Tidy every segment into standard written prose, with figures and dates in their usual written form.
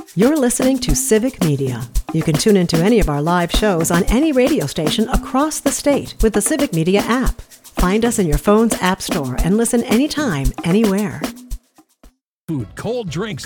You're listening to Civic Media. You can tune into any of our live shows on any radio station across the state with the Civic Media app. Find us in your phone's app store and listen anytime, anywhere. Food, cold drinks.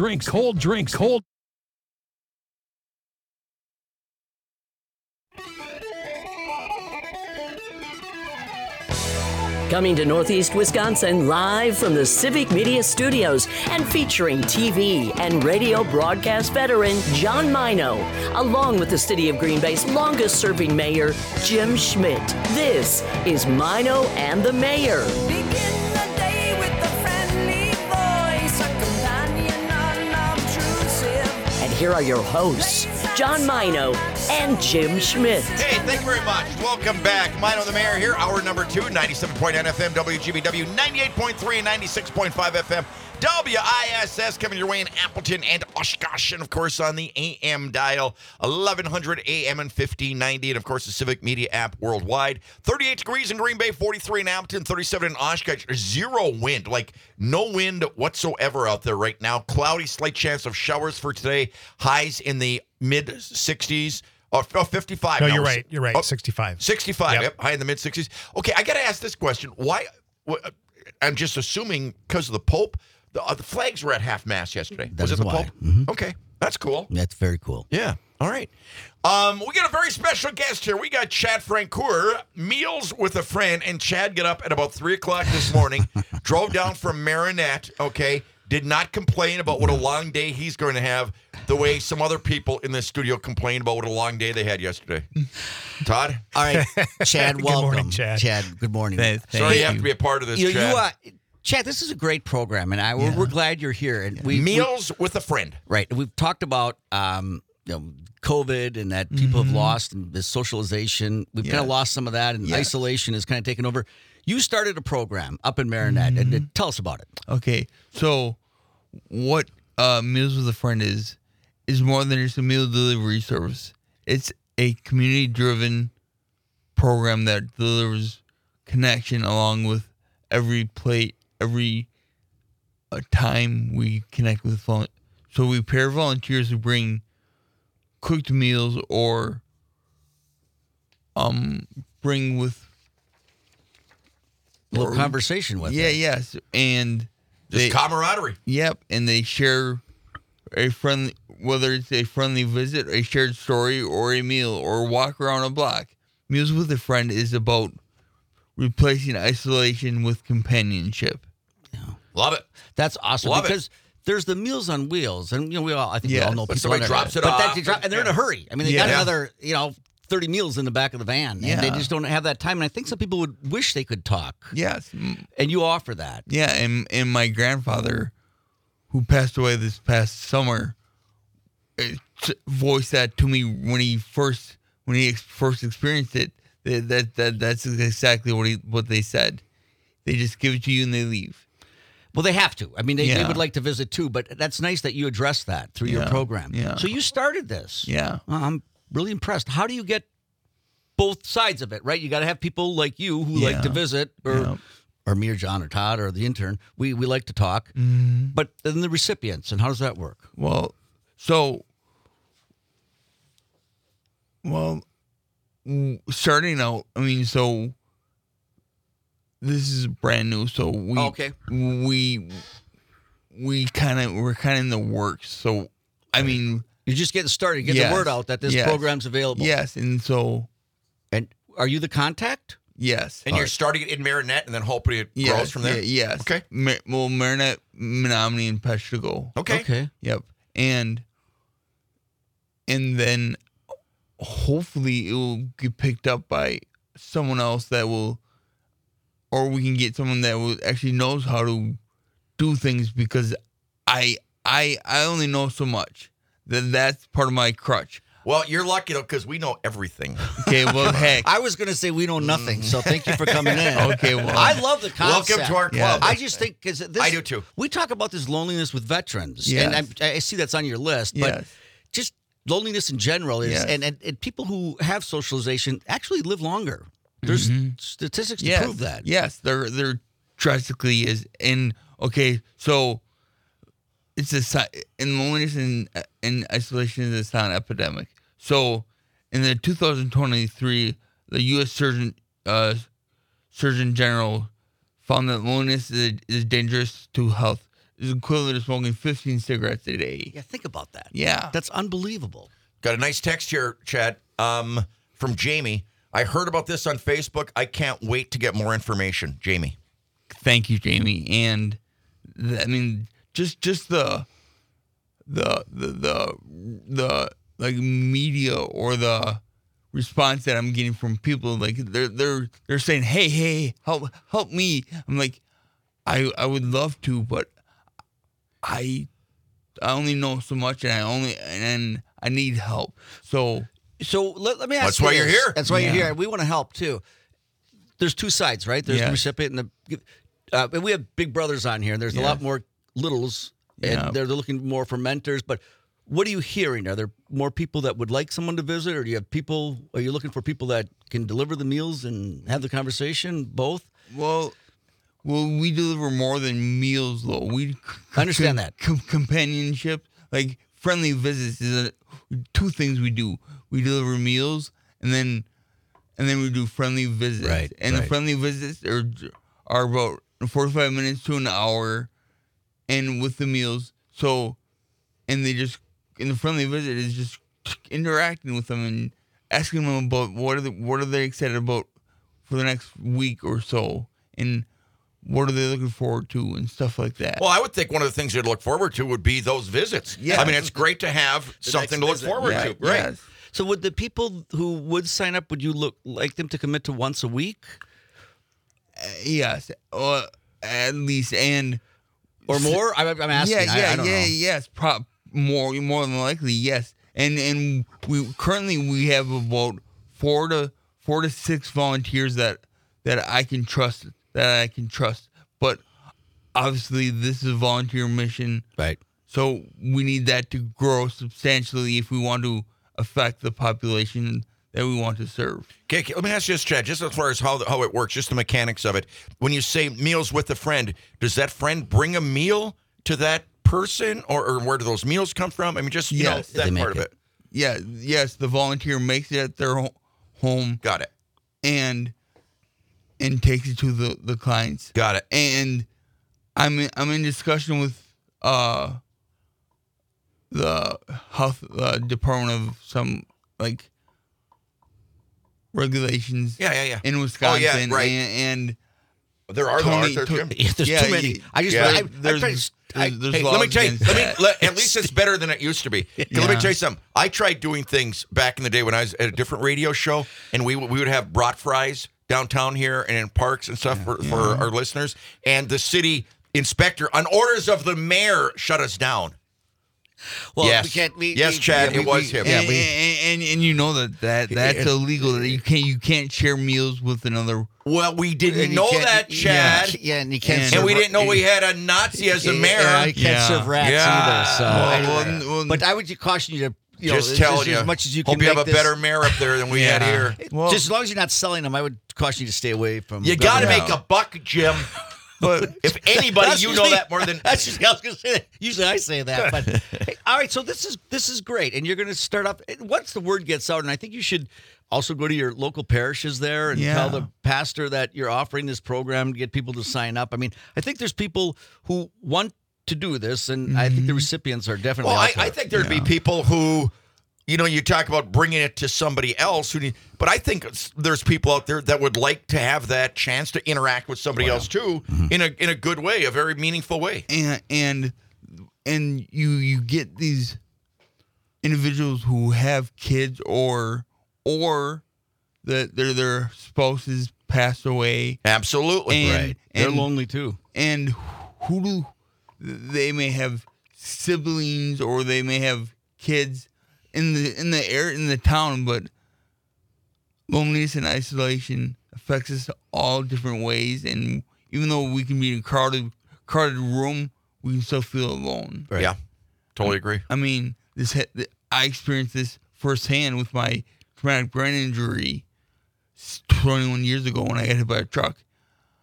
Coming to Northeast Wisconsin live from the Civic Media Studios and featuring TV and radio broadcast veteran John Mino, along with the City of Green Bay's longest-serving mayor, Jim Schmidt. This is Mino and the Mayor. Begin the day with a friendly voice, a companion unobtrusive. And here are your hosts, John Mino and Jim Schmidt. Hey, thank you very much. Welcome back. Mino the Mayor here, hour number 2, 97.9 FM, WGBW, 98.3 and 96.5 FM, WISS, coming your way in Appleton and Oshkosh, and of course on the AM dial, 1100 AM and 1590, and of course the Civic Media app worldwide. 38 degrees in Green Bay, 43 in Appleton, 37 in Oshkosh, 0 wind, like no wind whatsoever out there right now. Cloudy, slight chance of showers for today, highs in the mid-60s. Oh, 55. No, you're right. You're right. 65. 65. Yep. High in the mid-60s. Okay, I got to ask this question. Why? I'm just assuming because of the Pope. The flags were at half-mast yesterday. That Was is it the why. Pope? Mhm. Okay, that's cool. That's very cool. Yeah. All right. We got a very special guest here. We got Chad Francoeur, Meals with a Friend, and Chad got up at about 3 o'clock this morning, drove down from Marinette, okay, did not complain about what a long day he's going to have the way some other people in this studio complained about what a long day they had yesterday. Todd? All right, Chad, Good welcome. morning, Chad. Good morning. Sorry you have to be a part of this, Chad. Chad, this is a great program, and we're glad you're here. And Meals with a Friend. Right. We've talked about COVID and that people have lost and the socialization. We've kind of lost some of that, and isolation has kind of taken over. You started a program up in Marinette, and tell us about it. Okay, so what Meals with a Friend is more than just a meal delivery service. It's a community-driven program that delivers connection along with every plate, every time we connect with So we pair volunteers who bring cooked meals or bring with A little conversation with it. Yes, and Just camaraderie. Yep, and they share a friendly, whether it's a friendly visit, a shared story, or a meal, or walk around a block. Meals with a Friend is about replacing isolation with companionship. Love it. That's awesome. Love because there's the Meals on Wheels, and we all know but people somebody that- drops it but off. and they're in a hurry. I mean, they got another 30 meals in the back of the van, and they just don't have that time. And I think some people would wish they could talk. Yes, and you offer that. Yeah, and my grandfather, who passed away this past summer, voiced that to me when he first experienced it. That's exactly what they said. They just give it to you and they leave. Well, they have to. I mean, they would like to visit too, but that's nice that you address that through your program. Yeah. So you started this. Yeah. I'm really impressed. How do you get both sides of it, right? You got to have people like you who like to visit, or me or John or Todd or the intern. We like to talk. Mm-hmm. But then the recipients, and how does that work? Well, starting out, I mean, so this is brand new, so we're kind of in the works. So, I mean, you're just getting started. Get the word out that this program's available. Yes, and so, and are you the contact? Yes, and you're starting it in Marinette, and then hopefully it grows from there. Yes. Okay. Marinette, Menominee, and Peshtigo. Okay. Yep. And then hopefully it will get picked up by someone else that will, or we can get someone that will actually knows how to do things, because I only know so much. That's part of my crutch. Well, you're lucky, though, because we know everything. Okay, well, heck. I was going to say we know nothing, so thank you for coming in. Okay, well. I love the concept. Welcome to our club. I just think, because I do too. We talk about this loneliness with veterans, Yes. and I see that's on your list, but just loneliness in general is, and people who have socialization actually live longer. There's statistics to prove that. Yes, there drastically is. And, okay, so it's in loneliness in isolation in this town epidemic. So, in the 2023, the U.S. Surgeon General found that loneliness is dangerous to health. It's equivalent to smoking 15 cigarettes a day. Yeah, think about that. Yeah. That's unbelievable. Got a nice text here, Chad, from Jamie. I heard about this on Facebook. I can't wait to get more information. Jamie. Thank you, Jamie. And just the like media or the response that I'm getting from people, like they're saying, hey, help me. I'm like, I would love to, but I only know so much, and I need help. So let me ask That's you why this. you're here. That's why you're here. We want to help too. There's two sides, right? There's the recipient and and we have big brothers on here, and there's a lot more littles, and they're looking more for mentors. But what are you hearing? Are there more people that would like someone to visit, or are you looking for people that can deliver the meals and have the conversation? Both? Well, we deliver more than meals, though. We understand that. Companionship, like friendly visits, is two things we do. We deliver meals, and then we do friendly visits. Right. And the friendly visits are about 45 minutes to an hour, and with the meals. So, and the friendly visit is just interacting with them and asking them about what are they excited about for the next week or so, and what are they looking forward to and stuff like that. Well, I would think one of the things you'd look forward to would be those visits. Yeah. I mean, it's great to have something to look forward to. Right. Yes. So would the people who would sign up, would you like them to commit to once a week? Yes. At least, and or more? I'm asking. I don't know. Yes. More than likely, yes. And we currently have about 4 to 6 volunteers that I can trust. But obviously, this is a volunteer mission, right? So we need that to grow substantially if we want to affect the population that we want to serve. Okay, let me ask you this, Chad, just as far as how it works, just the mechanics of it. When you say meals with a friend, does that friend bring a meal to that person, or where do those meals come from? I mean, just that part of it. Yeah, yes, the volunteer makes it at their home. Got it. And takes it to the clients. Got it. And I'm in discussion with the health department of some like regulations. Yeah. In Wisconsin. Oh, yeah, right. And there are Tony, there's too many. Let me tell you. At least it's better than it used to be. Let me tell you something. I tried doing things back in the day when I was at a different radio show, and we would have brat fries downtown here and in parks and stuff for our listeners. And the city inspector, on orders of the mayor, shut us down. Well, yes. we can't. Yes, Chad, it was him. And you know that's illegal. That you can't share meals with another. Well, we didn't know that, Chad. Yeah, and you can't. And we didn't know we had a Nazi as a mayor. Yeah, you can't serve rats either. So, well, but I would caution you to. Just tell you, as much as you can. Hope you have a better mayor up there than we had here. Well, just as long as you're not selling them, I would caution you to stay away from. You got to make a buck, Jim. But if anybody, you know that more than. That's just, I was going to say that. Usually I say that, but hey, all right. So this is great, and you're going to start up. Once the word gets out, and I think you should also go to your local parishes there and tell the pastor that you're offering this program to get people to sign up. I mean, I think there's people who want to do this, and I think the recipients are definitely. Well, I think there'd be people who. You talk about bringing it to somebody else but I think there's people out there that would like to have that chance to interact with somebody else too, in a good way, a very meaningful way. And you get these individuals who have kids or that their spouses passed away. Absolutely, right. They're lonely too. And they may have siblings or they may have kids in the town, but loneliness and isolation affects us all different ways. And even though we can be in a crowded room, we can still feel alone. Right. Yeah, totally agree. I mean, I experienced this firsthand with my traumatic brain injury 21 years ago when I got hit by a truck.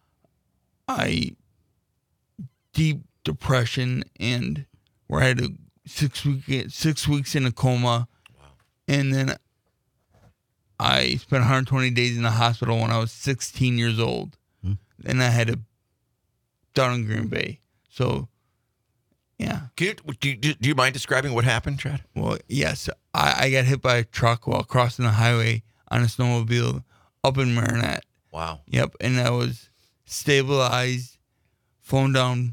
Deep depression, and where I had to 6 weeks in a coma. Wow. And then I spent 120 days in the hospital when I was 16 years old. And I had a down in Green Bay. So, yeah. Do you mind describing what happened, Chad? Well, yes. I got hit by a truck while crossing the highway on a snowmobile up in Marinette. Wow. Yep. And I was stabilized, flown down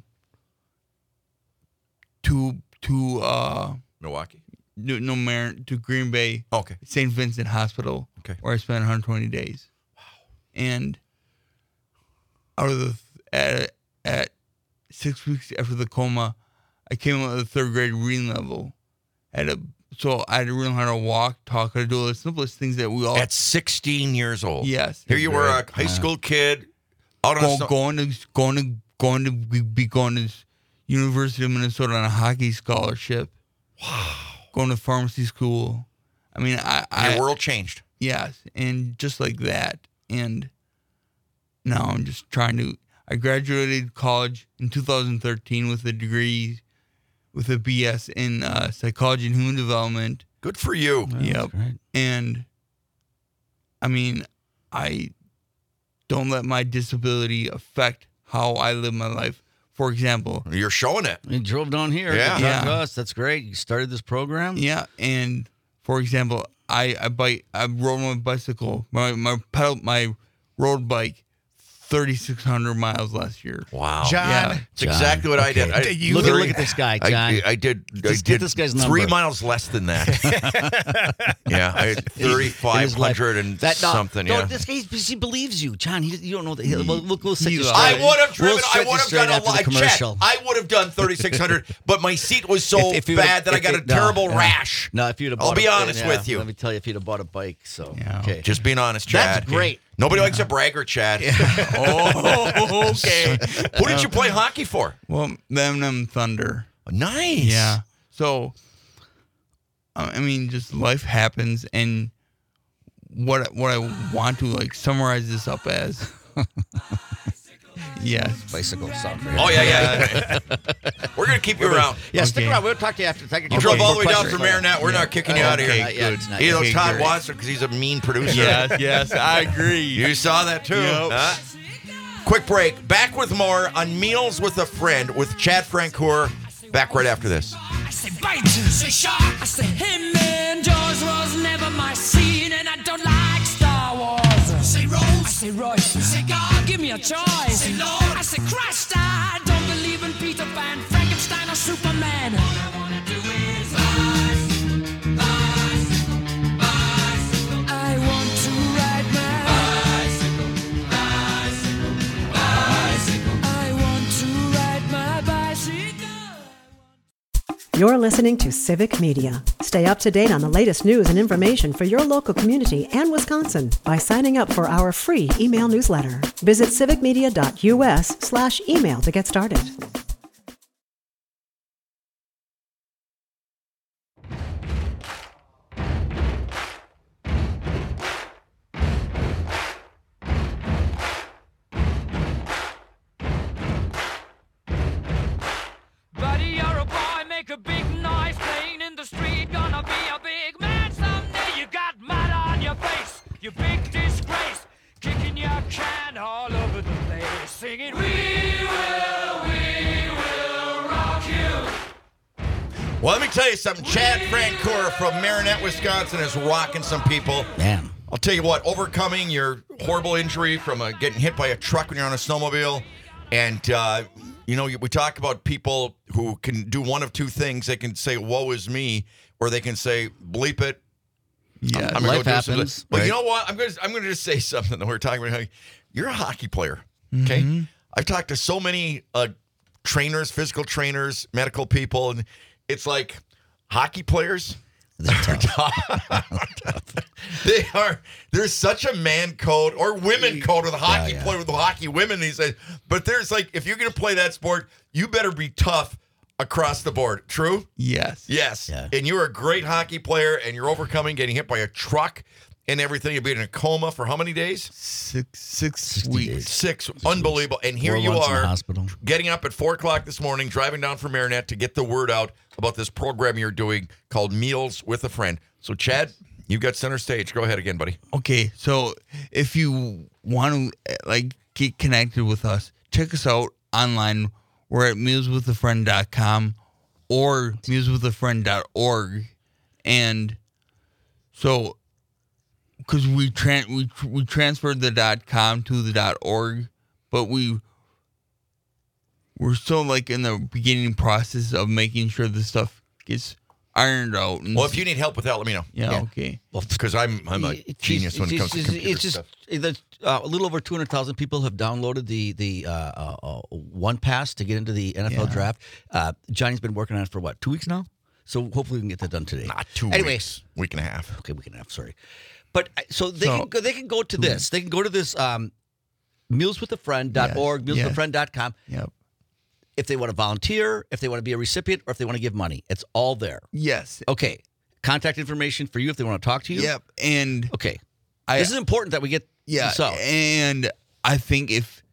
to Milwaukee? To Green Bay. Okay. St. Vincent Hospital. Okay. Where I spent 120 days. Wow. And out of at 6 weeks after the coma, I came out with a third grade reading level. So I had to learn how to walk, talk, how to do all the simplest things that we all. At 16 years old. Yes. Here you were, a high school kid, out on going to University of Minnesota on a hockey scholarship. Wow. Going to pharmacy school. I mean, your world changed. Yes, and just like that. And now I'm just trying to. I graduated college in 2013 with a degree, with a BS in psychology and human development. Good for you. Yep. And I mean, I don't let my disability affect how I live my life. For example, you're showing it. You drove down here. Yeah. To talk to us. That's great. You started this program. Yeah. And for example, I rode my bicycle, my road bike, 3,600 miles last year. Wow. John. Yeah. It's exactly what I did. Look at this guy, John. I did get this guy's number. 3 miles less than that. Yeah, I had 3,500 and something. Yeah. This guy, he believes you, John. You don't know that. We'll set you I straight. would have driven. We'll I would have done a live commercial. I would have done 3,600, but my seat was so bad that I got a terrible rash. No, if you'd have I'll bought be honest with you. Let me tell you, if you'd have bought a bike. So, Yeah. okay. Just being honest, Chad. That's great. Nobody likes a bragger, Chad. Oh, okay. Who did you play hockey for? Well, them Thunder. Nice. Yeah. So, I mean, just life happens, and what I want to summarize this up as. Yes. Bicycle soccer. Oh, yeah. We're going to keep you around. Yeah, stick around. We'll talk to you after. You drove all the way down from Marinette. We're not kicking you out of here. Good. Either Todd wants it because he's a mean producer. Yes, I agree. You saw that too. Yep. Quick break. Back with more on Meals with a Friend with Chad Francoeur. Back right after this. I say bite, say shark. I say him and Jaws was never my scene, and I don't like Star Wars. Say Rose. I say Royce. Say God. Give me a choice. Say Lord. I say Christ. I don't believe in Peter Pan, Frankenstein, or Superman. All I wanna do is bicycle. I want to ride my bicycle. I want to ride my bicycle. You're listening to Civic Media. Stay up to date on the latest news and information for your local community and Wisconsin by signing up for our free email newsletter. Visit civicmedia.us/email to get started. Buddy, you're a boy, make a big noise playing in the street. Gonna be a big man someday. You got mud on your face, you big disgrace. Kicking your can all over the place. Singing, we will rock you. Well, let me tell you something. Chad Francoeur from Marinette, Wisconsin is rocking some people. Man. I'll tell you what, overcoming your horrible injury from getting hit by a truck when you're on a snowmobile. And, we talk about people who can do one of two things. They can say, woe is me, or they can say, bleep it. Yeah, I'm gonna life go do happens. something. But right? you know what? I'm gonna just say something that we're talking about. You're a hockey player, okay? I've talked to so many trainers, physical trainers, medical people, and it's like hockey players. They're tough. There's such a man code or women code with a hockey player with the hockey women these days. But there's if you're gonna play that sport, you better be tough across the board. True? Yes. Yes. Yeah. And you're a great hockey player, and you're overcoming getting hit by a truck and everything. You've been in a coma for how many days? 6 weeks. 6. Unbelievable. And here 4 you months in the are hospital. getting up at 4 o'clock this morning, driving down from Marinette to get the word out about this program you're doing called Meals with a Friend. So, Chad, you've got center stage. Go ahead again, buddy. Okay, so if you want to get connected with us, check us out online. We're at mealswithafriend.com or mealswithafriend.org. And so, because we transferred the .com to the .org, but we're still in the beginning process of making sure the stuff gets ironed out. Well, if you need help with that, let me know. Yeah. Okay. Well, because I'm a genius when it comes to computer stuff. A little over 200,000 people have downloaded the OnePass to get into the NFL draft. Johnny's been working on it for 2 weeks now? So hopefully we can get that done today. Not 2 weeks. Week and a half. Okay, week and a half. Sorry, but they can go to this. They can go to this mealswithafriend.org, mealswithafriend.com. Yep. If they want to volunteer, if they want to be a recipient, or if they want to give money, it's all there. Yes. Okay. Contact information for you if they want to talk to you. Yep. And okay, this is important that we get. Yeah. So and I think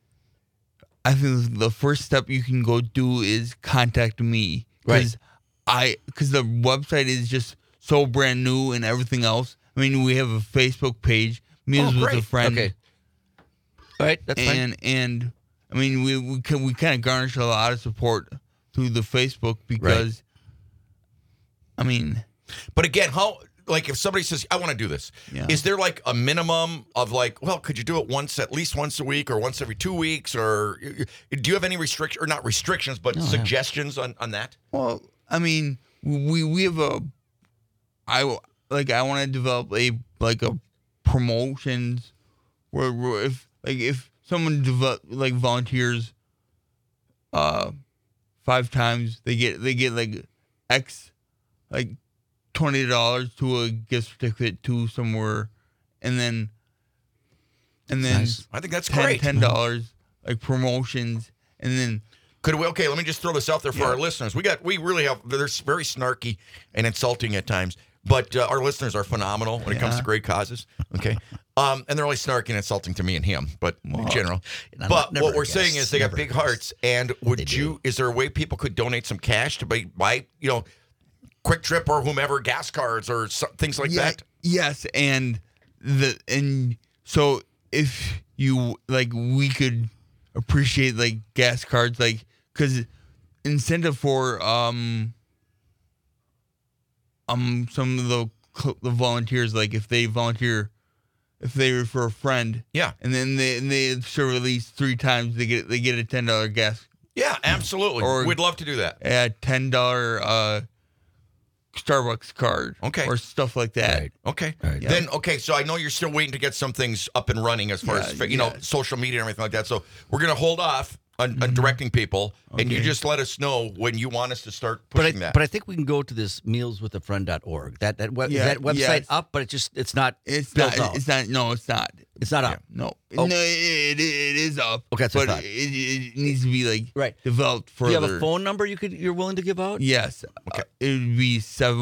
the first step you can go do is contact me. Right. Because the website is just so brand new and everything else. I mean, we have a Facebook page, Meals with a Friend. Okay. All right, that's fine. And I mean, we kind of garnish a lot of support through the Facebook because, I mean, but again, if somebody says I want to do this, is there a minimum of could you do it at least once a week or once every 2 weeks, or do you have any not restrictions, but suggestions on that? Well, I mean, we have I want to develop a promotions where if someone volunteers 5 times, they get X $20 to a gift certificate to somewhere, and then nice. I think that's great. $10 promotions, and then. Let me just throw this out there for our listeners. We really have, they're very snarky and insulting at times, but our listeners are phenomenal when it comes to great causes. Okay. And they're only snarky and insulting to me and him, but in general. But what we're saying is they got big hearts. And is there a way people could donate some cash to buy Quick Trip or whomever gas cards or things like that? Yes. And so if you we could appreciate gas cards, because incentive for some of the volunteers, if they volunteer, if they refer a friend, and then they serve at least 3 times, they get a $10 gas. Yeah, absolutely. Or we'd love to do that. A $10 Starbucks card, or stuff like that. Right. Okay. Right. Then so I know you're still waiting to get some things up and running as far as social media and everything like that. So we're gonna hold off on directing people, and you just let us know when you want us to start pushing that. But I think we can go to this mealswithafriend.org. That website up, but it's not built out. It's not. No, it's not. It's not up. No, no, it is up. Okay, that's what I thought. It needs to be developed further. Do you have a phone number you're willing to give out? Yes. Okay. It would be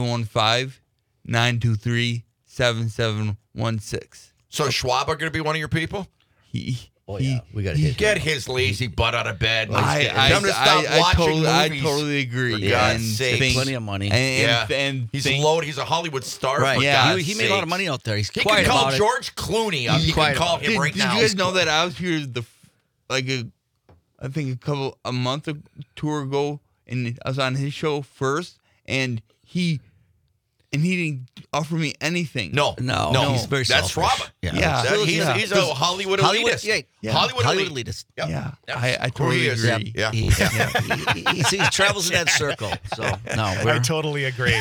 715-923-7716. So Schwab are going to be one of your people? We got to get his lazy butt out of bed. I totally agree. For God's sake, plenty of money. And he's loaded. He's a Hollywood star. Right. For God's he made a lot of money out there. He's he quiet can call about George Clooney up. You can call him right now. Did you guys know that I was here I think a month or 2 ago, and I was on his show first, and he didn't offer me anything. No. He's very selfish. That's Robin. Yeah. He's a Hollywood elitist. Hollywood elitist. Yep. Yeah. I totally agree. Yeah. He travels in that circle. So I totally agree.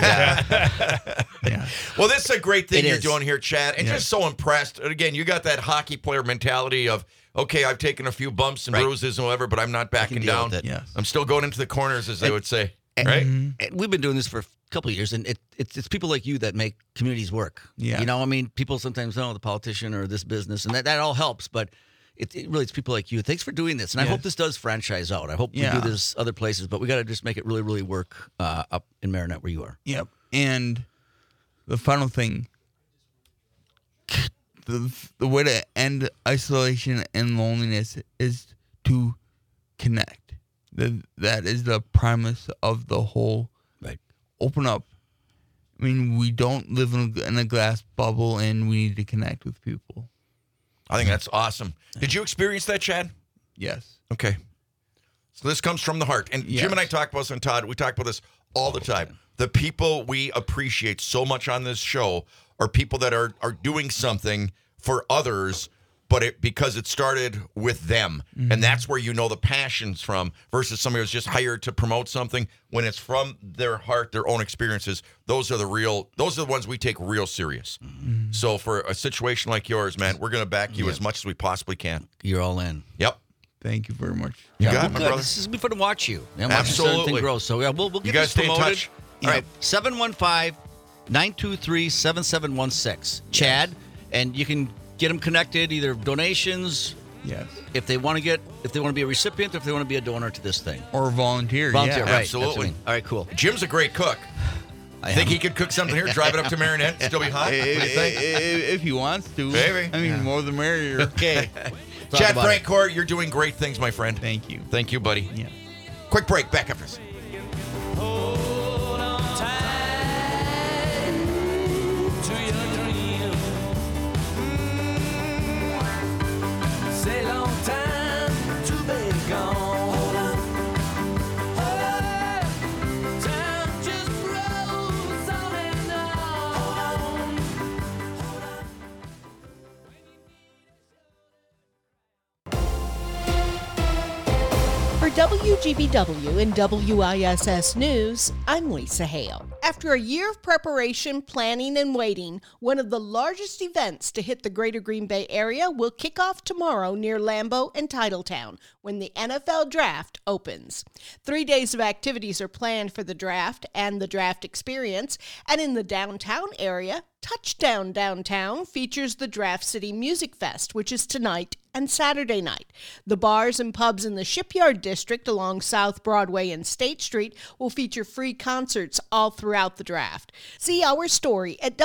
Well, this is a great thing you're doing here, Chad, and just so impressed. And again, you got that hockey player mentality of, okay, I've taken a few bumps and bruises and whatever, but I'm not backing down. Yes. I'm still going into the corners, as they would say. Right? And we've been doing this for a couple of years, and it's people like you that make communities work. Yeah. People sometimes know the politician or this business, and that all helps, but it's people like you. Thanks for doing this, and I hope this does franchise out. I hope we do this other places, but we got to just make it really, really work up in Marinette where you are. Yep. And the final thing, the way to end isolation and loneliness is to connect. That is the premise of the whole. Right. Open up. I mean, we don't live in a glass bubble, and we need to connect with people. I think that's awesome. Did you experience that, Chad? Yes. Okay. So this comes from the heart. And Yes. Jim and I talk about this, and Todd, we talk about this all the time. The people we appreciate so much on this show are people that are doing something for others, but because it started with them. Mm-hmm. And that's where you know the passion's from versus somebody who's just hired to promote something. When it's from their heart, their own experiences, those are the ones we take real serious. Mm-hmm. So for a situation like yours, man, we're going to back you as much as we possibly can. You're all in. Yep. Thank you very much. You got well, it, my good. brother. This is be fun to watch you. And Absolutely. Watch this thing grow. So yeah, we'll get You guys this stay in promoted. touch. All right, 715-923-7716. Chad, and you can get them connected, either donations, Yes. if they want to be a recipient, or if they want to be a donor to this thing. Or volunteer. Volunteer, yeah. right? Absolutely. That's what I mean. All right, cool. Jim's a great cook. I Think am. he could cook something here, drive it up to Marinette, and still be hot? What do you think? If he wants to. Maybe. I mean, more the merrier. Okay. Talk Chad about it. Francoeur, you're doing great things, my friend. Thank you. Thank you, buddy. Yeah. Quick break. Back after this. Hold on tight to your dream. Say long time to be gone. Hold on. Time just rolls on and on. For WGBW and WISS News, I'm Lisa Hale. After a year of preparation, planning, and waiting, one of the largest events to hit the greater Green Bay area will kick off tomorrow near Lambeau and Titletown when the NFL Draft opens. 3 days of activities are planned for the draft and the draft experience, and in the downtown area, Touchdown Downtown features the Draft City Music Fest, which is tonight and Saturday night. The bars and pubs in the Shipyard District along South Broadway and State Street will feature free concerts all throughout the draft. See our story at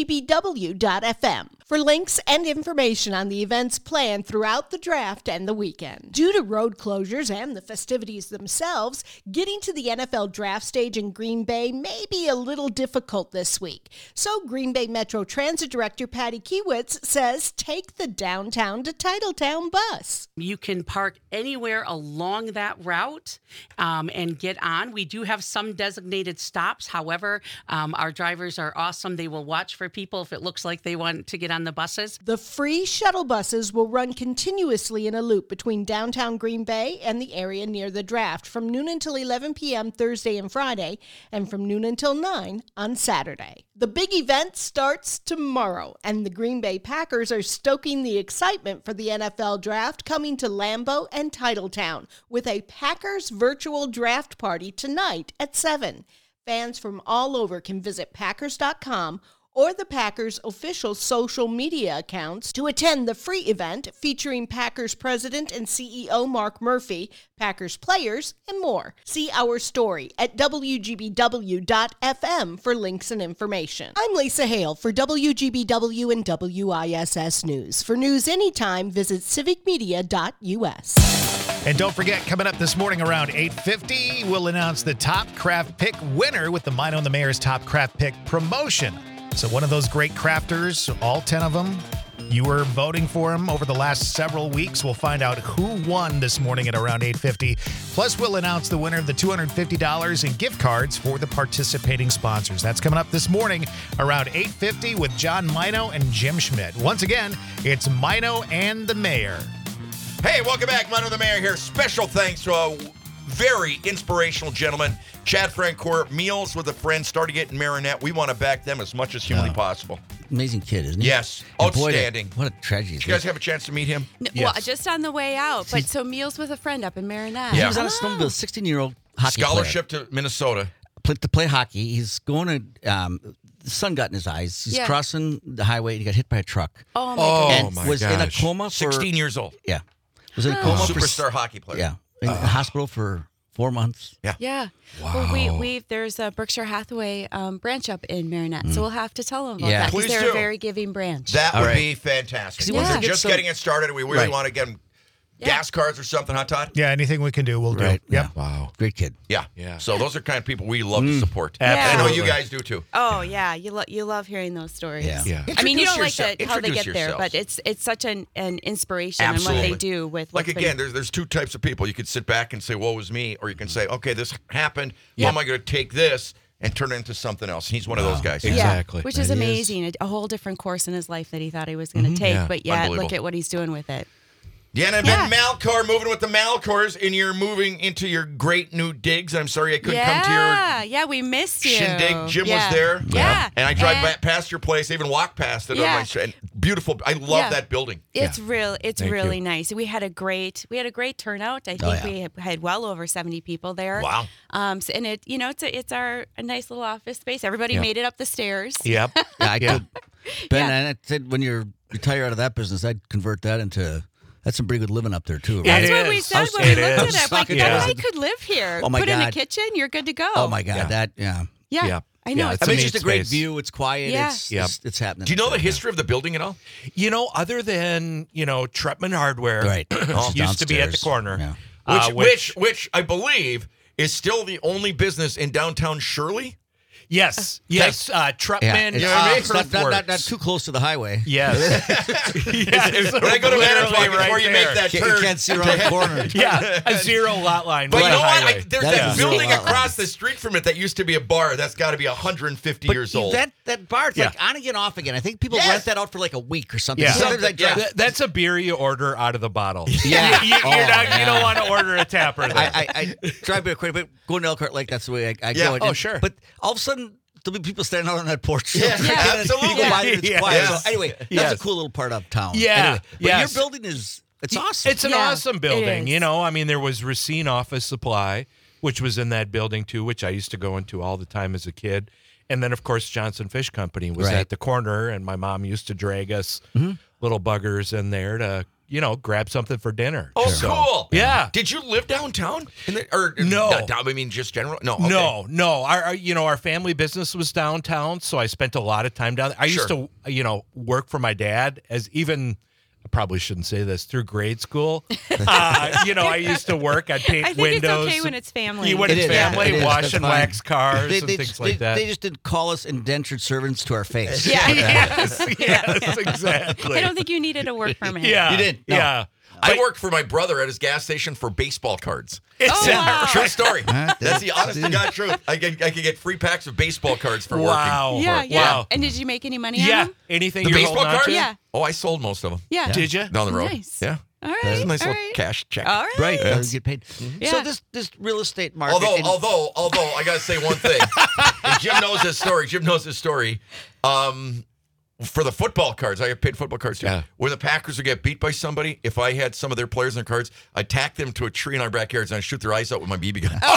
WGBW.FM for links and information on the events planned throughout the draft and the weekend. Due to road closures and the festivities themselves, getting to the NFL draft stage in Green Bay may be a little difficult this week. So Green Bay Metro Transit Director Patty Kiewitz says take the downtown to Titletown bus. You can park anywhere along that route and get on. We do have some designated stops. However, our drivers are awesome. They will watch for people if it looks like they want to get on the buses. The free shuttle buses will run continuously in a loop between downtown Green Bay and the area near the draft from noon until 11 p.m. Thursday and Friday, and from noon until 9 on Saturday. The big event starts tomorrow, and the Green Bay Packers are stoking the excitement for the NFL Draft coming to Lambeau and Titletown with a Packers virtual draft party tonight at 7. Fans from all over can visit Packers.com or the Packers' official social media accounts to attend the free event featuring Packers President and CEO Mark Murphy, Packers players, and more. See our story at WGBW.FM for links and information. I'm Lisa Hale for WGBW and WISS News. For news anytime, visit civicmedia.us. And don't forget, coming up this morning around 8:50, we'll announce the Top Craft Pick winner with the Mino and the Mayor's Top Craft Pick promotion. So one of those great crafters, all 10 of them, you were voting for them over the last several weeks. We'll find out who won this morning at around 8:50. Plus, we'll announce the winner of the $250 in gift cards for the participating sponsors. That's coming up this morning around 8:50 with John Mino and Jim Schmidt. Once again, it's Mino and the Mayor. Hey, welcome back. Mino the Mayor here. Special thanks to a very inspirational gentleman, Chad Francoeur, Meals with a Friend, starting it in Marinette. We want to back them as much as humanly possible. Amazing kid, isn't he? Yes. And boy, Outstanding. what a tragedy. Did you guys have a chance to meet him? No, well, just on the way out. But so Meals with a Friend up in Marinette. He was on a snowmobile, 16-year-old hockey Scholarship to Minnesota. to play hockey. He's going to, the sun got in his eyes. He's crossing the highway and he got hit by a truck. Oh, my goodness. And was in a coma for 16 years old. Yeah. Was in a coma Superstar hockey player. Yeah. In the hospital for 4 months. Yeah. Well, there's a Berkshire Hathaway branch up in Marinette, so we'll have to tell them about Yeah. that because Please they're do. a very giving branch. That All would right. be fantastic. Yeah. We're just getting it started. We really Right. want to get them gas cards or something, huh, Todd? Yeah, anything we can do, we'll Right. do. Yep. Wow. Great kid. Yeah. So those are kind of people we love to support. Absolutely. And I know you guys do too. Oh yeah, you love hearing those stories. Yeah. I mean, you don't Introduce like how they yourself- get there, but introduce it's such an inspiration in what Absolutely. they do with Like what's again, been, there's two types of people. You could sit back and say, "Woe was me," or you can say, "Okay, this happened. Yeah. How am I going to take this and turn it into something else?" He's one of those guys. Exactly. which is That is. amazing. A whole different course in his life that he thought he was going to take, Yeah. but yet Unbelievable. look at what he's doing with it. Deanna, Yeah. Malcor, moving with the Malcors, and you're moving into your great new digs. I'm sorry I couldn't come to your Yeah, we missed you. shindig. Jim Yeah. was there. Yeah. And I drive back past your place, I even walk past it. Yeah. On my street. Beautiful. I love Yeah. that building. It's real. It's Thank really you. nice. We had a great turnout. I think yeah. we had well over 70 people there. Wow. So, and it's a nice little office space. Everybody made it up the stairs. Yep. Yeah, I told Ben, Yeah. and I said when you retire out of that business, I'd convert that into that's some pretty good living up there too. That's It what we is. said when we It looked is. at it. Like, Yeah. I could live here. Oh, my Put in a God. kitchen, you're good to go. Oh my God, Yeah. Yeah. I know. Yeah, It's I mean, a it's just neat a great space. view. It's quiet. Yeah. It's happening. Do you know the history of the building at all? You know, other than, Trutman Hardware, Right. used to be at the Downstairs. corner. Yeah. Which I believe is still the only business in downtown Shirley. Yes. Trutman Yeah, it's not Earthworks. too close to the highway. Yes. Yes. When I go to Manitowoc, Literally before you make there. that You turn. can't see around the corner. Yeah, a zero lot line. But right you know on what? highway. There's That that is a building zero lot across line. the street from it that used to be a bar. That's got to be 150 But years old. that bar, it's like on again, off again. I think people Yes. rent that out for like a week or something. Yeah. Sometimes I drive- That's a beer you order out of the bottle. Yeah. You Oh, you don't want to order a tapper there. I drive by quite a bit. Going to Elkhart Lake, that's the way I Yeah. go. Oh, sure. But all of a sudden, there'll be people standing out on that porch. Yes, absolutely. You go by there, it's Yes. quiet. Yes. So anyway, that's Yes. a cool little part of town. Yeah. Anyway, but Yes. your building it's awesome. It's an Yeah, awesome building. it is. I mean, there was Racine Office Supply, which was in that building too, which I used to go into all the time as a kid. And then, of course, Johnson Fish Company was Right. at the corner, and my mom used to drag us little buggers in there to, grab something for dinner. Oh, So, cool. Yeah. Did you live downtown? No. Not down, I mean, just general? No. Okay. No. Our family business was downtown, so I spent a lot of time down there. I used to, work for my dad as even. I probably shouldn't say this through grade school. I used to work. I'd paint I think windows. it's okay when it's family. When It it's is. family, It is. wash That's and fine. wax cars and things like that. They just didn't call us indentured servants to our face. Yeah. yes, exactly. I don't think you needed a work permit. Yeah, You did? No. Yeah. I worked for my brother at his gas station for baseball cards. Oh, wow. True story. Huh? That's the honest to God truth. I could get free packs of baseball cards for working. Wow. Yeah. Wow. And did you make any money on Yeah. them? Anything The you're baseball holding on cards? to? Yeah. Oh, I sold most of them Yeah. Did you? down the road. Nice. Yeah. All right. It's a nice all little right. cash check. All right. Right. Yeah. You get paid. Yeah. So this real estate market. Although, I gotta say one thing. And Jim knows this story. For the football cards, I have paid football cards too. Yeah. When the Packers would get beat by somebody, if I had some of their players in the cards, I'd tack them to a tree in our backyards and I'd shoot their eyes out with my BB gun.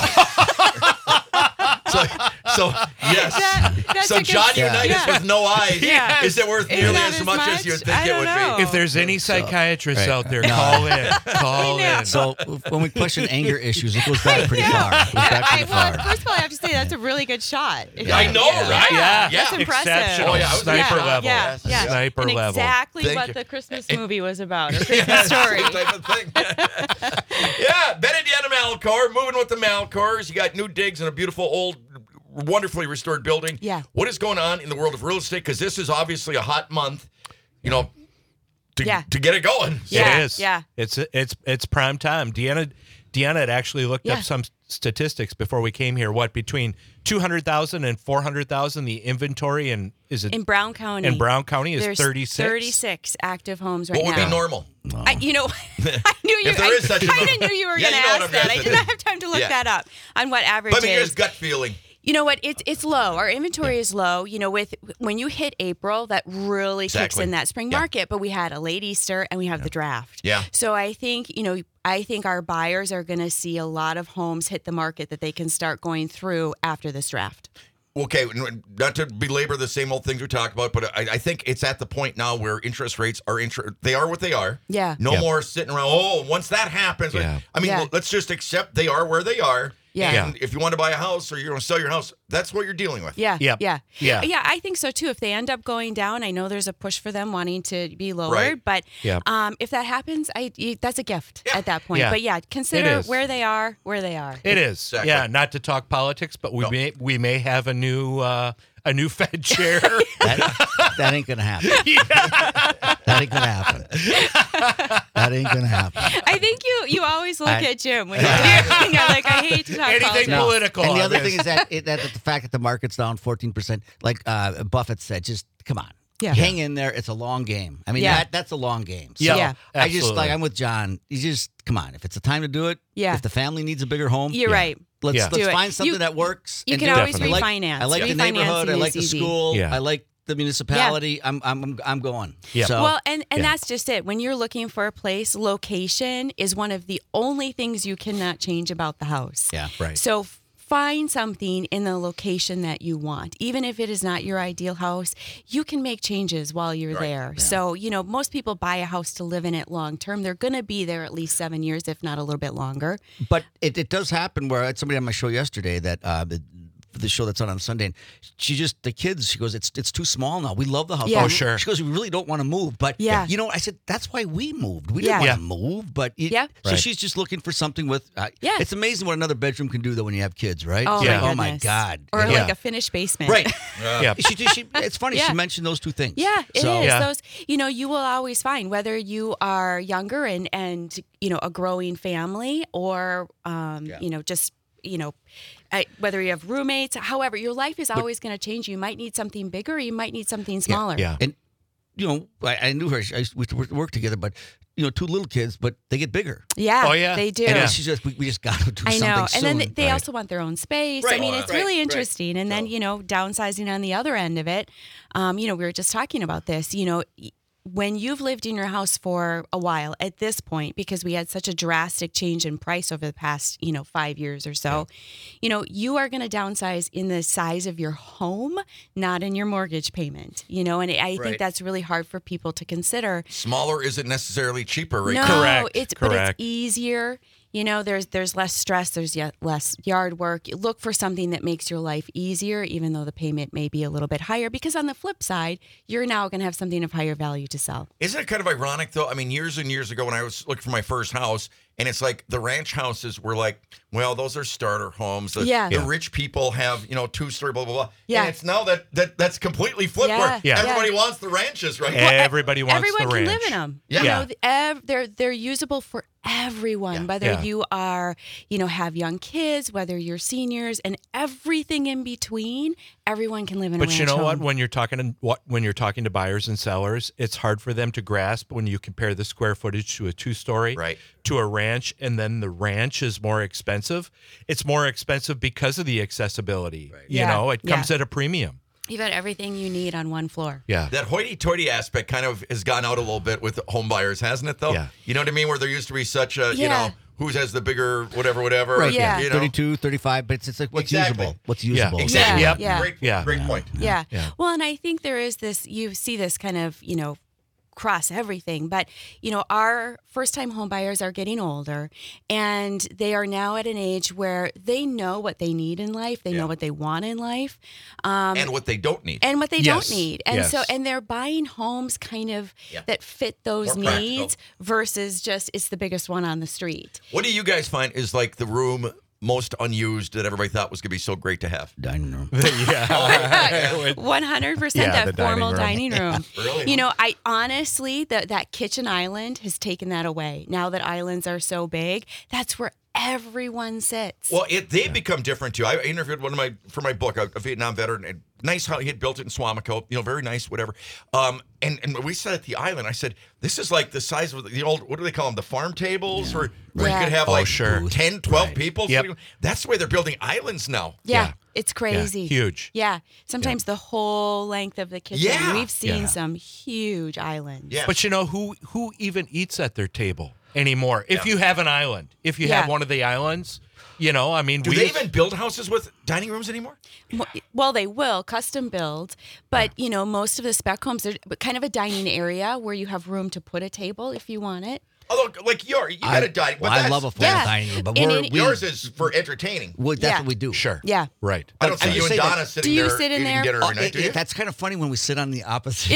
So yes. That's So a good- John Yeah. Unitas Yeah. with no eyes, Yeah. is it worth Is nearly that as as much as much? you'd think I it don't would know. be? If there's any psychiatrists Right. out there, No. call in. Call know. in. So when we question anger issues, it goes back pretty far. It goes back pretty well, far. first of all, I have to say that's a really good shot. I know, right? Yeah. That's impressive. Exceptional. Oh, yeah, I was Sniper yeah, level. Yeah, yeah. Sniper and level. exactly Thank what you. the Christmas movie was about, or Christmas story. Same type of thing. Yeah, Ben and Deanna Malcor, moving with the Malcors. You got new digs in a beautiful old, wonderfully restored building. Yeah. What is going on in the world of real estate? Because this is obviously a hot month, to get it going. Yeah. It is. yeah. It's prime time. Deanna had actually looked Yeah. up some statistics before we came here. What, between 200,000 and 400,000 the inventory, and is it In Brown County. in Brown County is There's 36? 36 active homes right What would now. be normal? I knew you. If there is such a I number. kind of knew you were Yeah, going to you know what ask I'm that. I asking. did not have time to look Yeah. that up on what average Let me is. just gut feeling. You know what? It's low. Our inventory is low. With when you hit April, that really kicks Exactly. in that spring Yeah. market. But we had a late Easter and we have the draft. Yeah. So I think our buyers are going to see a lot of homes hit the market that they can start going through after this draft. Okay, not to belabor the same old things we talked about, but I think it's at the point now where interest rates are they are what they are. Yeah. No more sitting around. Oh, once that happens, I mean, let's just accept they are where they are. Yeah. And if you want to buy a house or you're going to sell your house, that's what you're dealing with. Yeah. Yep. Yeah. Yeah. Yeah. I think so too. If they end up going down, I know there's a push for them wanting to be lowered, Right. but Yep. if that happens, that's a gift at that point. Yeah. But yeah, It consider is. where they are. It is. Exactly. Yeah, not to talk politics, but we may have a new Fed chair. That ain't gonna happen. That ain't gonna happen. That ain't gonna happen. I think you always look at Jim when you're like, I hate to talk Anything politics. political. And the on other this. thing is that the fact that the market's down 14%, like Buffett said, just come on. Yeah. Hang in there. It's a long game. I mean, Yeah. that's a long game. So Yeah, I just absolutely. I'm with John. You just come on. If it's the time to do it, Yeah. if the family needs a bigger home, You're right. Let's Yeah. Do it. find something You- that works. You and can do it. always Definitely. refinance. I like the Refinancing neighborhood. I is like the easy. school. Yeah. I like the municipality. I'm going. Yeah. So, Well, and Yeah. that's just it. When you're looking for a place, location is one of the only things you cannot change about the house. Yeah. Right. So find something in the location that you want. Even if it is not your ideal house, you can make changes while you're there. Yeah. So, most people buy a house to live in it long term. They're going to be there at least 7 years, if not a little bit longer. But it does happen where I had somebody on my show yesterday that the show that's on Sunday, and the kids, she goes, it's too small now. We love the house. Yeah. Oh, sure. She goes, we really don't want to move. But, Yeah. I said, that's why we moved. We Yeah. didn't want to move. But Yeah. So Right. she's just looking for something with, Yeah. it's amazing what another bedroom can do, though, when you have kids, right? Oh, Yeah. my Oh, my goodness. God. Or Yeah. like a finished basement. Right. Yeah. It's funny. Yeah. She mentioned those two things. Yeah, it is. So, Yeah. Those, you will always find whether you are younger and a growing family or, just, whether you have roommates, however, your life is always going to change. You might need something bigger, or you might need something smaller. Yeah. And, I knew her. We worked together, but, 2 little kids, but they get bigger. Yeah, Oh, yeah. they do. And Yeah. she's just, we just got to do I something know. And then soon. they also want their own space. I Right. mean, it's Right. really Right. interesting. And then, downsizing on the other end of it, we were just talking about this, when you've lived in your house for a while at this point, because we had such a drastic change in price over the past, 5 years or so, you are going to downsize in the size of your home, not in your mortgage payment, and I think that's really hard for people to consider. Smaller isn't necessarily cheaper, right? No, Correct. but it's Correct. easier. There's less stress. There's less yard work. You look for something that makes your life easier, even though the payment may be a little bit higher. Because on the flip side, you're now going to have something of higher value to sell. Isn't it kind of ironic, though? I mean, years and years ago when I was looking for my first house, and it's like the ranch houses were like, well, those are starter homes. The Yeah. rich people have, 2-story, blah, blah, blah. Yeah. And it's now that's completely flipped Yeah. where Yeah. everybody wants the ranches, right? Everybody wants Everyone the can ranch. live in them. Yeah. They're usable for everyone, whether Yeah. you are, have young kids, whether you're seniors, and everything in between. Everyone can live in a But ranch you know what? home. When you're talking to buyers and sellers, it's hard for them to grasp when you compare the square footage to a 2-story Right. to a ranch, and then the ranch is more expensive. It's more expensive because of the accessibility. Right. It comes at a premium. You've got everything you need on one floor. Yeah. That hoity-toity aspect kind of has gone out a little bit with home buyers, hasn't it, though? Yeah. You know what I mean? Where there used to be such a, Yeah. who has the bigger whatever. Right. Yeah. 32, 35, but it's like what's Exactly. usable. What's usable. Exactly. Yeah. Yeah. Great point. Yeah. Yeah. Well, and I think there is this, you see this kind of, cross everything, but our first-time home buyers are getting older, and they are now at an age where they know what they need in life, they know what they want in life, And what they don't need. and what they Yes. don't need, and Yes. and they're buying homes kind of that fit those More practical. needs versus just it's the biggest one on the street. What do you guys find is like the room most unused that everybody thought was going to be so great to have? Dining room. Yeah. 100% Yeah, the that formal dining dining room. Really? I honestly, that kitchen island has taken that away. Now that islands are so big, that's where everyone sits. Well, they become different too. I interviewed for my book, a Vietnam veteran, and nice how he had built it in Swamico, very nice, whatever. And we sat at the island. I said, this is like the size of the old, what do they call them? The farm tables, where you Yeah. could have Oh, like sure. 10, 12 Right. people. Yep. That's the way they're building islands now. Yeah, it's crazy. huge. Yeah, sometimes the whole length of the kitchen. Yeah. We've seen Yeah. some huge islands. Yeah. But who even eats at their table? anymore. If you have an island, if you have one of the islands, you know, I mean, do they even build houses with dining rooms anymore? Well, they will custom build, but you know, most of the spec homes are kind of a dining area where you have room to put a table if you want it. Although, like you got a dining. Well, I love a full dining room, but yours is for entertaining. Well, that's what we do. Sure. Yeah. Right. I don't see you and Donna sitting there sit in eating there? dinner every night, do you? That's kind of funny when we sit on the opposite.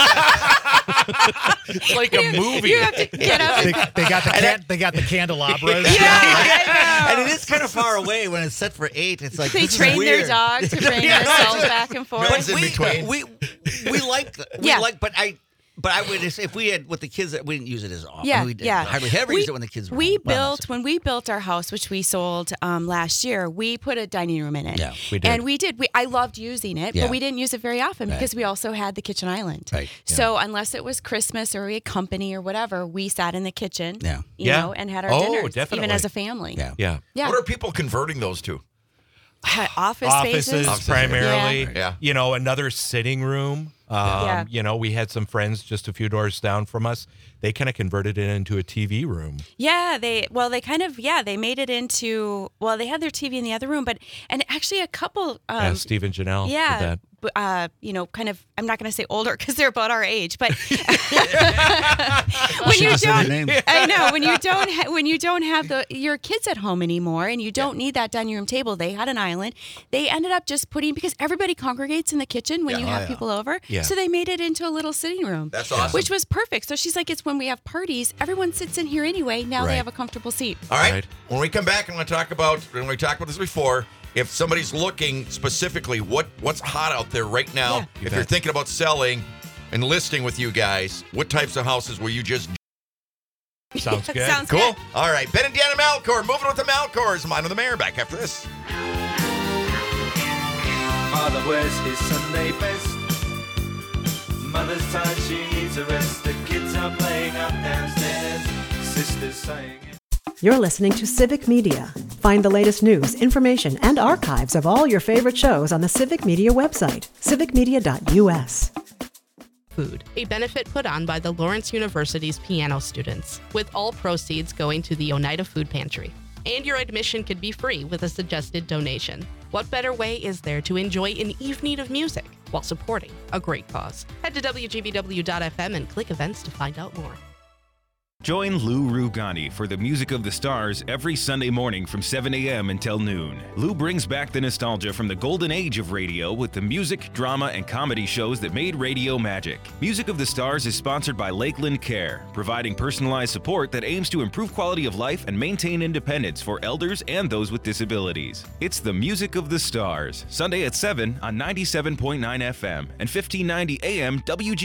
It's like a movie. You have to get up. They got the candelabras. And it is kind of far away when it's set for 8. It's like They this train is their weird. dog to bring themselves back and forth. One's in between. We like but I would just, if we had with the kids, we didn't use it as often. Yeah, We did. yeah. Hardly ever used it when the kids were We home. Well, when we built our house, which we sold last year, we put a dining room in it. Yeah, we did. And I loved using it, Yeah. but we didn't use it very often because we also had the kitchen island. Right. So unless it was Christmas or we had company or whatever, we sat in the kitchen. Yeah. You know, and had our dinners, definitely. even as a family. Yeah. Yeah. Yeah. What are people converting those to? Office spaces. Offices primarily. Yeah. You know, another sitting room. Yeah. You know, we had some friends just a few doors down from us. They kind of converted it into a TV room. Yeah, they made it into, they had their TV in the other room, and actually a couple. Steve and Janelle did Yeah. that. You know, kind of, I'm not going to say older because they're about our age, but when She you just said her don't, name. I know when you don't have your kids at home anymore, and you don't need that dining room table. They had an island. They ended up just because everybody congregates in the kitchen when you have people over, so they made it into a little sitting room. That's awesome. Which was perfect. So she's like, it's when we have parties, everyone sits in here anyway. Now they have a comfortable seat. All right. Right. When we come back, I'm going to talk about, when we talked about this before, if somebody's looking specifically what's hot out there right now, Yeah. if you're thinking about selling and listing with you guys, what types of houses will you just... Sounds good. Sounds Cool. good. All right. Ben and Deanna Malcor, moving with the Malcors. Mine on the Mayor, back after this. Father wears his Sunday best. Mother's tired, she needs a rest. The kids are playing up downstairs. Sister's saying... You're listening to Civic Media. Find the latest news, information, and archives of all your favorite shows on the Civic Media website, civicmedia.us. Food, a benefit put on by the Lawrence University's piano students, with all proceeds going to the Oneida Food Pantry. And your admission could be free with a suggested donation. What better way is there to enjoy an evening of music while supporting a great cause? Head to WGBW.FM and click events to find out more. Join Lou Rugani for the Music of the Stars every Sunday morning from 7 a.m. until noon. Lou brings back the nostalgia from the golden age of radio with the music, drama, and comedy shows that made radio magic. Music of the Stars is sponsored by Lakeland Care, providing personalized support that aims to improve quality of life and maintain independence for elders and those with disabilities. It's the Music of the Stars, Sunday at 7 on 97.9 FM and 1590 AM WG.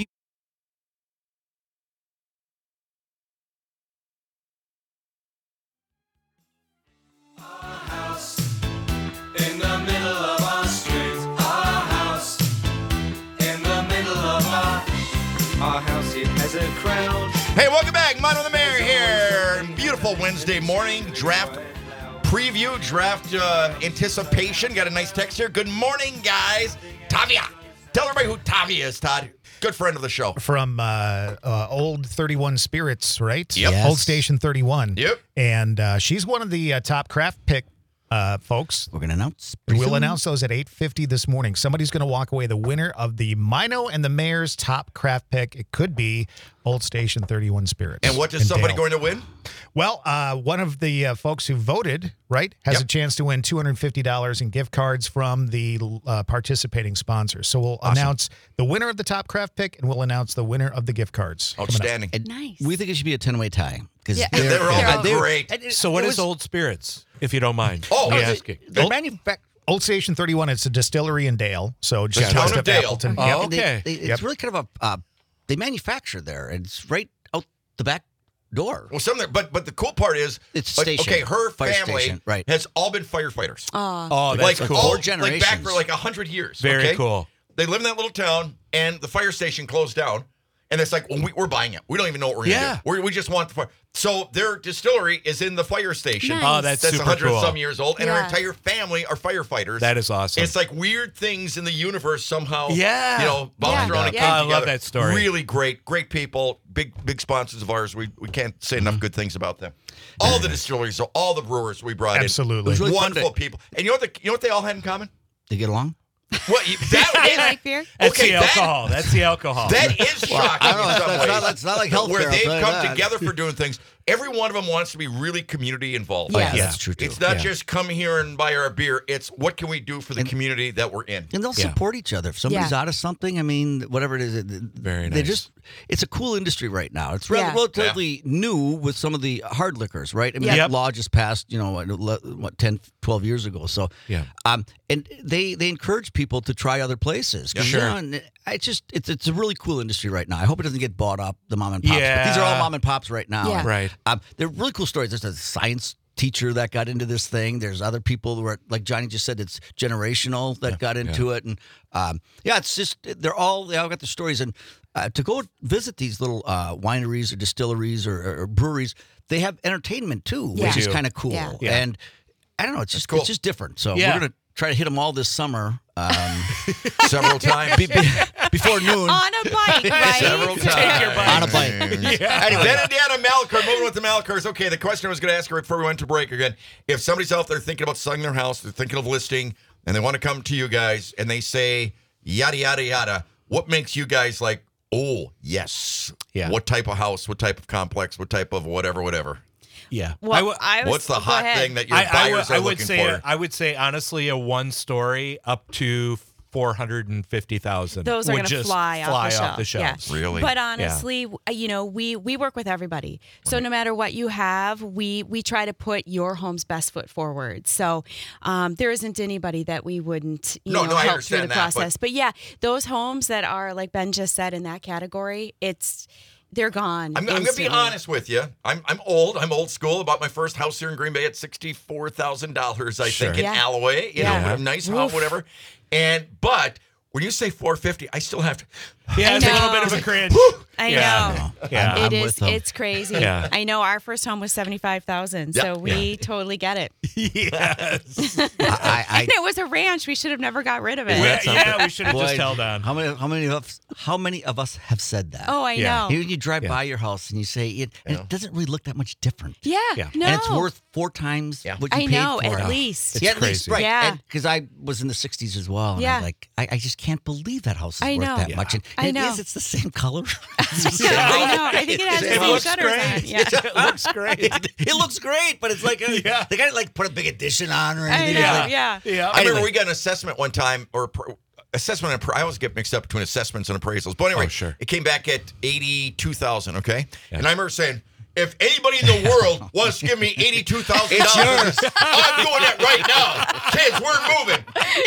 In the middle of our street, our house. In the middle of our house, it has a crown. Hey, welcome back. Mine on the Mayor here. Beautiful Wednesday morning. Draft preview, draft anticipation. Got a nice text here. Good morning, guys. Tavia. Tell everybody who Tavia is, Todd. Good friend of the show. From Old 31 Spirits, right? Yep. Yes. Old Station 31. Yep. And she's one of the top craft pick folks. We're going to announce. We'll announce those at 8:50 this morning. Somebody's going to walk away the winner of the Mino and the Mayor's top craft pick. It could be Old Station 31 Spirits. And what is somebody Dale. going to win? Well, one of the folks who voted, right, has a chance to win $250 in gift cards from the participating sponsors. So we'll announce the winner of the top craft pick, and we'll announce the winner of the gift cards. Outstanding. Nice. We think it should be a 10-way tie. Because They're all great. So what is Old Spirits, if you don't mind? Oh, me asking. Old Station 31, it's a distillery in Dale. So just town west of of Dale. Appleton. Oh, Yep. okay. It's really kind of they manufacture there. And it's right out the back door. Well, some of but the cool part is It's like, station. okay, her Fire family station, right. has all been firefighters. Oh, like that's cool. all, 4 generations. like back for like 100 years. Very okay? cool. They live in that little town, and the fire station closed down, And it's like, well, we're buying it. We don't even know what we're going to do. We just want the fire. So their distillery is in the fire station. Nice. Oh, that's super 100 cool. some years old, and Yeah. her entire family are firefighters. That is awesome. It's like weird things in the universe somehow. Yeah. Bounced around and came I together. love that story. Really great people, big sponsors of ours. We can't say enough good things about them. All the distilleries, all the brewers we brought Absolutely. in. It was really fun wonderful people. And you know what they all had in common? They get along? What They like beer? That's Okay, the alcohol. That's the alcohol. That is shocking I don't know, in some it's not- ways. it's not like healthcare, Where I'll they've tell you come that. together for doing things. Every one of them wants to be really community involved. Yeah. Yeah, that's true, too. It's not Yeah. just come here and buy our beer. It's what can we do for the community that we're in. And they'll Yeah. support each other. If somebody's Yeah. out of something, I mean, whatever it is, Very they nice. it's a cool industry right now. It's Yeah. relatively new with some of the hard liquors, right? I mean, Yep. that law just passed, 10, 12 years ago. So, Yeah. And they encourage people to try other places. 'Cause, Sure. and it's a really cool industry right now. I hope it doesn't get bought up, the mom and pops. Yeah. But these are all mom and pops right now. Yeah. Right. They're really cool stories. There's a science teacher that got into this thing. There's other people who are, like Johnny just said, it's generational that got into it. And it's just, they all got their stories. And to go visit these little wineries or distilleries or breweries, they have entertainment too, Yeah. which They is do. kind of cool. Yeah. Yeah. And I don't know, it's just cool. it's just different. So Yeah. we're going to try to hit them all this summer. Several times. Before noon. On a bike, right? Several times. Take your bike. On a bike. Anyway, then Indiana Malcar, moving with the Malcars. Okay, the question I was going to ask her before we went to break again. If somebody's out there thinking about selling their house, they're thinking of listing, and they want to come to you guys, and they say, yada, yada, yada, what makes you guys like, oh, yes. Yeah. What type of house, what type of complex, what type of whatever? Yeah. Well, What's the go hot ahead. thing that your buyers are looking for? I would say honestly, a one story up to 450,000. Those are would going to just fly off the shelves. Yeah. Really? But honestly, we work with everybody. So no matter what you have, we try to put your home's best foot forward. So there isn't anybody that we wouldn't I help through the understand that, process. But yeah, those homes that are, like Ben just said, in that category, they're gone. I'm going to be instantly. honest with you. I'm old. I'm old school. I bought my first house here in Green Bay at $64,000, I think, in Yeah. Alloway. Yeah. A nice home, whatever. But when you say 450, I still have to. Yeah, it's a little know. bit of a cringe. I Yeah. know. Yeah. I'm It with is. them. It's crazy. Yeah. I know our first home was 75,000, Yeah. so we totally get it. Yes. And it was a ranch. We should have never got rid of it. Yeah, we should have just Boy, held on. How many of us have said that? Oh, I Yeah. know. When you drive Yeah. by your house and you say it doesn't really look that much different. Yeah. Yeah. No. And it's worth 4 times what you I paid know, for at it. least. It's Yeah, at least, crazy. right. Yeah. Because I was in the 60s as well. And Yeah. I'm like, I just can't believe that house is I worth know. that Yeah. much. And I it know. is, it's the same color. I know. I think it has the It same looks shutters great. on. Yeah. It looks great. It looks great, but it's like, they got to like put a big addition on or I anything. know. Like, Yeah. Yeah. I remember we got an assessment one time, assessment and I always get mixed up between assessments and appraisals. But anyway, Oh, sure. it came back at 82,000. Okay, and I remember saying, if anybody in the world wants to give me $82,000, I'm doing it right now. Kids, we're moving.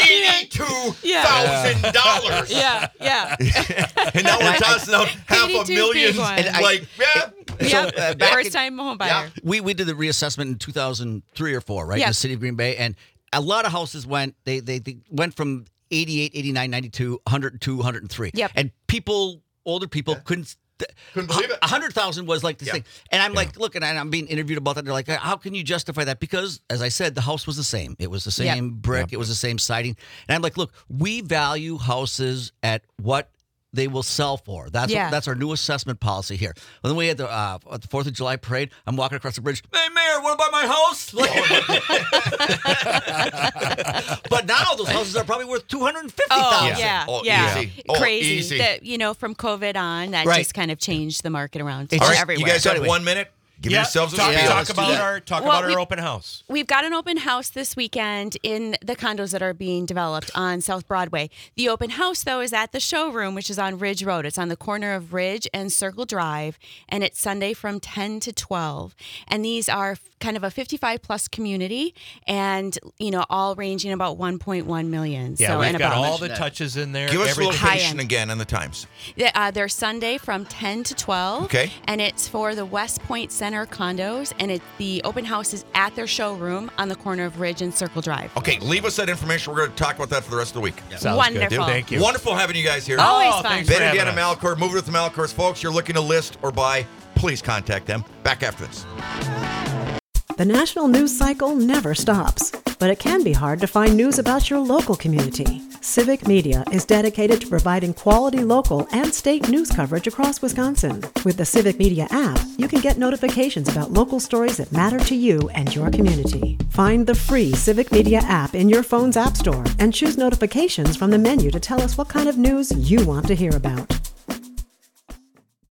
$82,000. Yeah. Yeah. And now we're tossing out $500,000. big one. And like, yeah. Yep. back First in- time home buyer. We did the reassessment in 2003 or 4, right? Yeah. In the city of Green Bay. And a lot of houses went, they went from 88, 89, 92, 102, 103. Yep. And older people couldn't believe it. 100,000 was like this thing. And I'm like, look, and I'm being interviewed about that. They're like, how can you justify that? Because, as I said, the house was the same. It was the same brick. It was the same siding. And I'm like, look, we value houses at what they will sell for. That's our new assessment policy here. When we had the 4th of July parade, I'm walking across the bridge. Hey, Mayor, want to buy my house? But now those houses are probably worth $250,000. Oh, yeah. Oh, yeah. easy. Oh, Crazy. easy. That, from COVID on, that Right. just kind of changed the market around All right, everywhere. you guys So have anyway. 1 minute. Give Yeah, yourselves a talk, spiel. talk Let's do about that. our open house. We've got an open house this weekend in the condos that are being developed on South Broadway. The open house, though, is at the showroom, which is on Ridge Road. It's on the corner of Ridge and Circle Drive, and it's Sunday from 10 to 12. And these are kind of a 55-plus community, and, all ranging about 1.1 million. Yeah, so, we've and got above. all the touches in there. Give us the everything. location High-end. again and the times. They're Sunday from 10 to 12. Okay. And it's for the West Point Center Center Condos, and the open house is at their showroom on the corner of Ridge and Circle Drive. Okay, leave us that information. We're going to talk about that for the rest of the week. Sounds Wonderful. good. Thank you. Wonderful having you guys here. Always fun. thanks for Ben and having Deanna us. Malcor, Move It with the Malcors. Folks, you're looking to list or buy, please contact them. Back after this. The national news cycle never stops, but it can be hard to find news about your local community. Civic Media is dedicated to providing quality local and state news coverage across Wisconsin. With the Civic Media app, you can get notifications about local stories that matter to you and your community. Find the free Civic Media app in your phone's app store and choose notifications from the menu to tell us what kind of news you want to hear about.